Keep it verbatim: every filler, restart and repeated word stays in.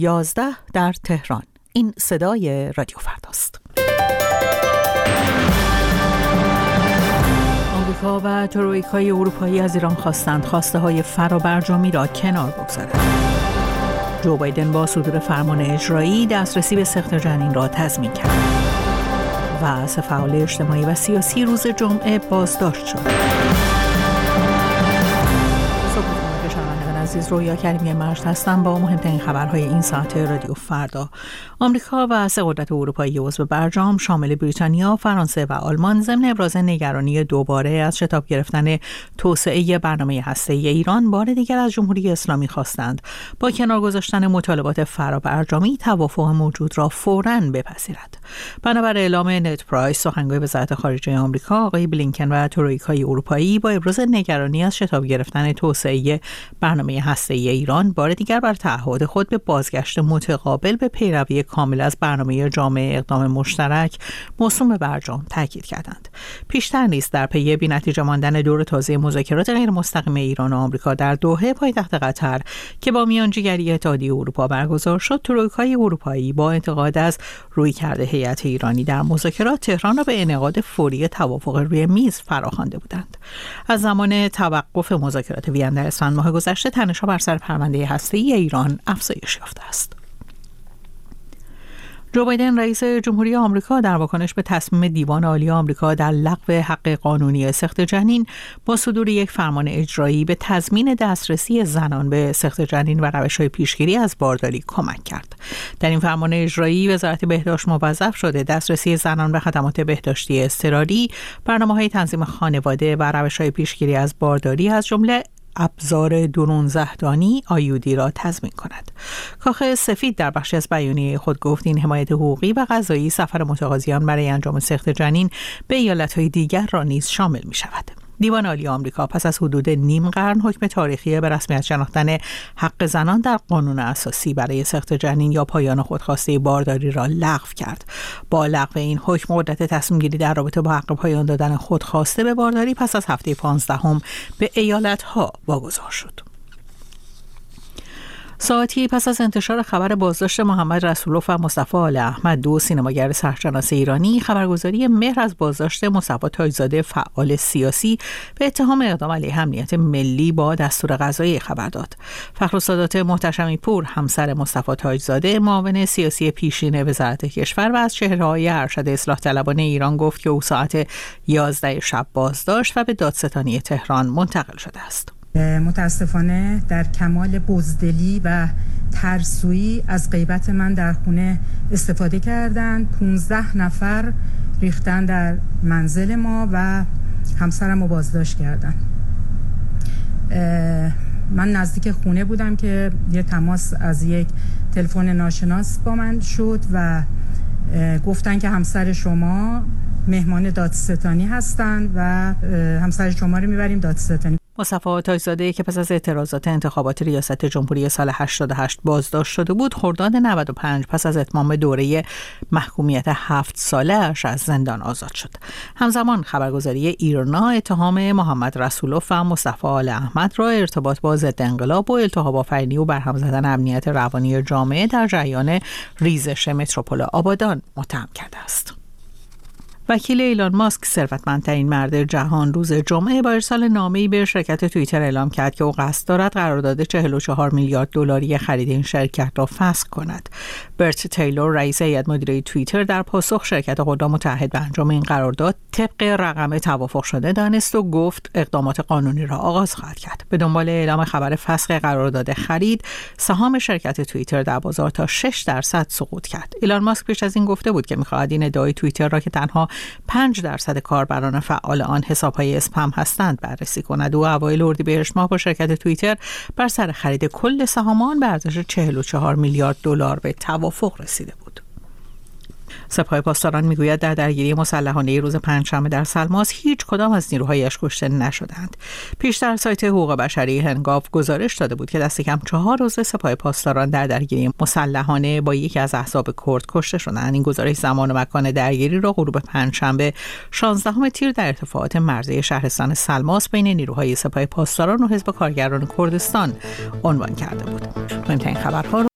یازده در تهران. این صدای رادیو فرداست. آمریکا و ترویکای اروپایی از ایران خواستند خواسته های فرابرجامی را کنار بگذارد. جو بایدن با صدور فرمان اجرایی دسترسی به سخت جنین را تضمین کرد و سه فعال اجتماعی و سیاسی روز جمعه بازداشت شد. عزیز، رویا کریمی مرشد هستم با مهمترین خبرهای این ساعت رادیو فردا. آمریکا و سه قدرت اروپایی عضو برجام شامل بریتانیا، فرانسه و آلمان ضمن ابراز نگرانی دوباره از شتاب گرفتن توسعه برنامه هسته‌ای ایران بار دیگر از جمهوری اسلامی خواستند با کنار گذاشتن مطالبات فرابرجامی توافق موجود را فوراً بپذیرد. بنابر اعلام نت پرایس، سخنگوی وزارت خارجه آمریکا، آقای بلینکن و ترویکای اروپایی با ابراز نگرانی از شتاب گرفتن توسعه برنامه هسته‌ای ایران بار دیگر بر تعهد خود به بازگشت متقابل به پیروی کامل از برنامه جامع اقدام مشترک موسوم به برجام تاکید کردند. پیشتر نیز در پی بی‌نتیجه ماندن دور تازه مذاکرات غیر مستقیم ایران و آمریکا در دوحه پایتخت قطر که با میانجیگری اتحادیه اروپا برگزار شد، ترویکای اروپایی با انتقاد از رویکرد هیئت ایرانی در مذاکرات تهران را به انعقاد فوری توافق روی میز فراخوانده بودند. از زمان توقف مذاکرات وین در اسفند ماه گذشته تنش‌ها بر سر پرونده هسته‌ای ایران افزایش یافته است. جو بایدن رئیس جمهوری آمریکا در واکنش به تصمیم دیوان عالی آمریکا در لغو حق قانونی سخت جنین با صدور یک فرمان اجرایی به تضمین دسترسی زنان به سخت جنین و روش‌های پیشگیری از بارداری کمک کرد. در این فرمان اجرایی وزارت بهداشت موظف شده دسترسی زنان به خدمات بهداشتی اضطراری، برنامه‌های تنظیم خانواده و روش‌های پیشگیری از بارداری از جمله ابزار درون زهدانی آیودی را تضمین کند. کاخ سفید در بخشی از بیانیه خود گفت این حمایت حقوقی و قضایی سفر متقاضیان برای انجام سخت جنین به ایالت‌های دیگر را نیز شامل می شود. دیوان عالی آمریکا پس از حدود نیم قرن حکم تاریخی به رسمیت شناختن حق زنان در قانون اساسی برای سخت جنین یا پایان خودخواسته بارداری را لغو کرد. با لغو این حکم قدرت تصمیم گیری در رابطه با حق پایان دادن خودخواسته به بارداری پس از هفته پانزدهم به ایالت‌ها واگذار شد. ساعتی پس از انتشار خبر بازداشت محمد رسولوف و مصطفی آل احمد، دو سینماگر سرشناس ایرانی، خبرگزاری مهر از بازداشت مصطفی تاج‌زاده فعال سیاسی به اتهام اقدام علیه امنیت ملی با دستور قضایی خبر داد. فخرالسادات محتشمی پور، همسر مصطفی تاج‌زاده، معاون سیاسی پیشین وزارت کشور و از چهره‌های ارشد اصلاح طلبان ایران گفت که او ساعت یازده شب بازداشت و به دادستانی تهران منتقل شده است. متاسفانه در کمال بزدلی و ترسویی از غیبت من در خونه استفاده کردند. پانزده نفر ریختن در منزل ما و همسرم رو بازداشت کردن. من نزدیک خونه بودم که یه تماس از یک تلفن ناشناس با من شد و گفتن که همسر شما مهمان دادستانی هستند و همسر شما رو میبریم دادستانی. مصطفی تاج‌زاده که پس از اعتراضات انتخابات ریاست جمهوری سال هشتاد و هشت بازداشت شده بود، خرداد نود و پنج پس از اتمام دوره محکومیت هفت ساله‌اش از زندان آزاد شد. همزمان خبرگزاری ایرنا اتهام محمد رسولوف و مصطفی آل احمد را ارتباط با ضد انقلاب و التهاب آفرینی و برهم زدن امنیت روانی جامعه در جریان ریزش متروپول آبادان متهم کرده است. وکیل ایلان ماسک، ثروتمندترین مرد جهان، روز جمعه با ارسال نامه‌ای به شرکت توییتر اعلام کرد که او قصد دارد قرارداد چهل و چهار میلیارد دلاری خرید این شرکت را فسخ کند. برت تیلور، رئیس هیئت مدیره توییتر، در پاسخ شرکت خود را متعهد به انجام این قرارداد طبق رقم توافق شده دانست و گفت اقدامات قانونی را آغاز خواهد کرد. به دنبال اعلام خبر فسخ قرارداد خرید، سهام شرکت توییتر در بازار تا شش درصد سقوط کرد. ایلان ماسک پیش از این گفته بود که می‌خواهد این ادعای توییتر را که تنها پنج درصد کاربران فعال آن حساب‌های اسپم هستند بررسی کند. او اوایل اردیبهشت ماه با شرکت توییتر بر سر خرید کل سهام آن به ارزش چهل و چهار میلیارد دلار به توافق رسیده بود. سپاه پاسداران میگوید در درگیری مسلحانه روز پنجشنبه در سلماس هیچ کدام از نیروهایش کشته نشدند. پیشتر سایت حقوق بشری هنگاو گزارش داده بود که دست کم چهار عضو سپاه پاسداران در درگیری مسلحانه با یکی از احزاب کرد کشته شدند. این گزارش زمان و مکان درگیری را غروب پنجشنبه شانزدهم تیر در ارتفاعات مرزی شهرستان سلماس بین نیروهای سپاه پاسداران و حزب کارگران کردستان عنوان کرده بود. مهمترین خبرها